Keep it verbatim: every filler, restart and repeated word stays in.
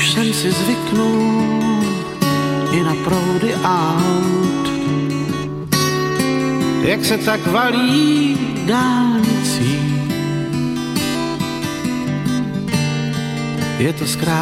Už jsem si zvyknul i na proudy aut, jak se tak valí dálnicí. Je to zkrátka